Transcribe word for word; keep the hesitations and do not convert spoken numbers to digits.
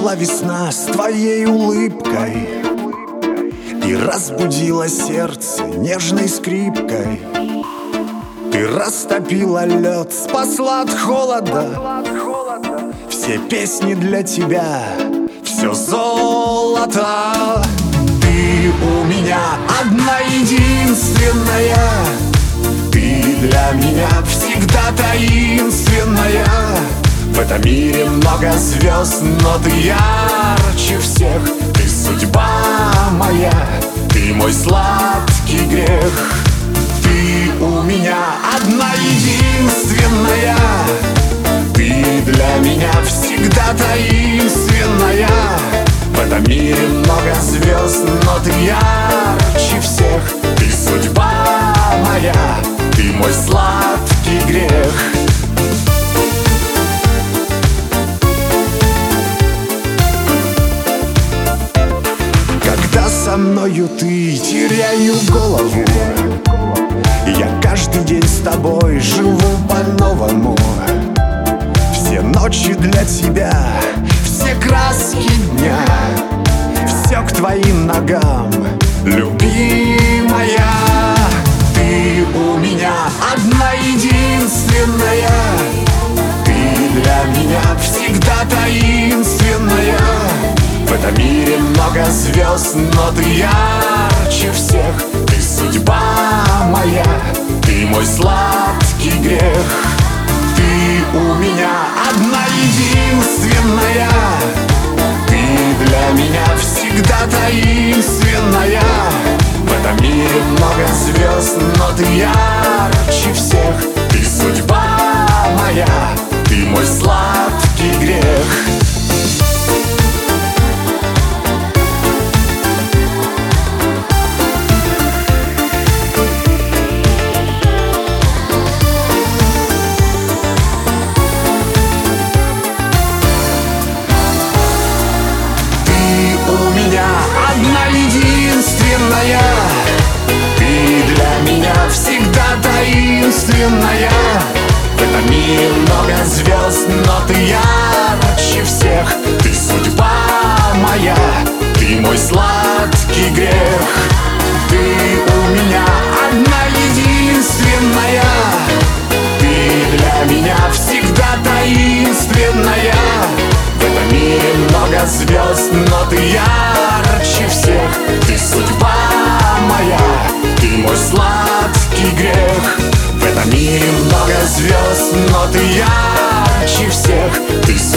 Пришла весна с твоей улыбкой и разбудила сердце нежной скрипкой. Ты растопила лед, спасла от холода. Все песни для тебя, все золото. Ты у меня одна единственная. Ты для меня всегда таинственная. В этом мире много звезд, но ты ярче всех. Ты судьба моя, ты мой сладкий грех. Ты у меня одна единственная. Ты для меня всегда таинственная. В этом мире много звезд, но ты ярче всех. Ты судьба моя, ты мой сладкий грех. Когда со мною ты, теряю голову. Я каждый день с тобой живу по-новому. Все ночи для тебя, все краски дня, все к твоим ногам, любимая. Ты у меня одна единственная. Ты для меня всегда таинственная. В этом мире много звезд, но ты ярче всех. Ты судьба моя, ты мой сладкий грех. Ты у меня одна единственная. Ты для меня всегда таинственная. В этом мире много звезд, но ты ярче всех. Ты судьба моя, ты мой сладкий грех. Одна единственная. Ты для меня всегда таинственная. В этом мире много звезд, но ты ярче всех. Ты судьба моя, ты мой сладкий грех. Ты у меня одна единственная. Ты для меня всегда таинственная. В этом мире много звезд, но ты ярче всех. Ты судьба моя, ты мой сладкий грех. В этом мире много звезд, но ты ярче всех. Ты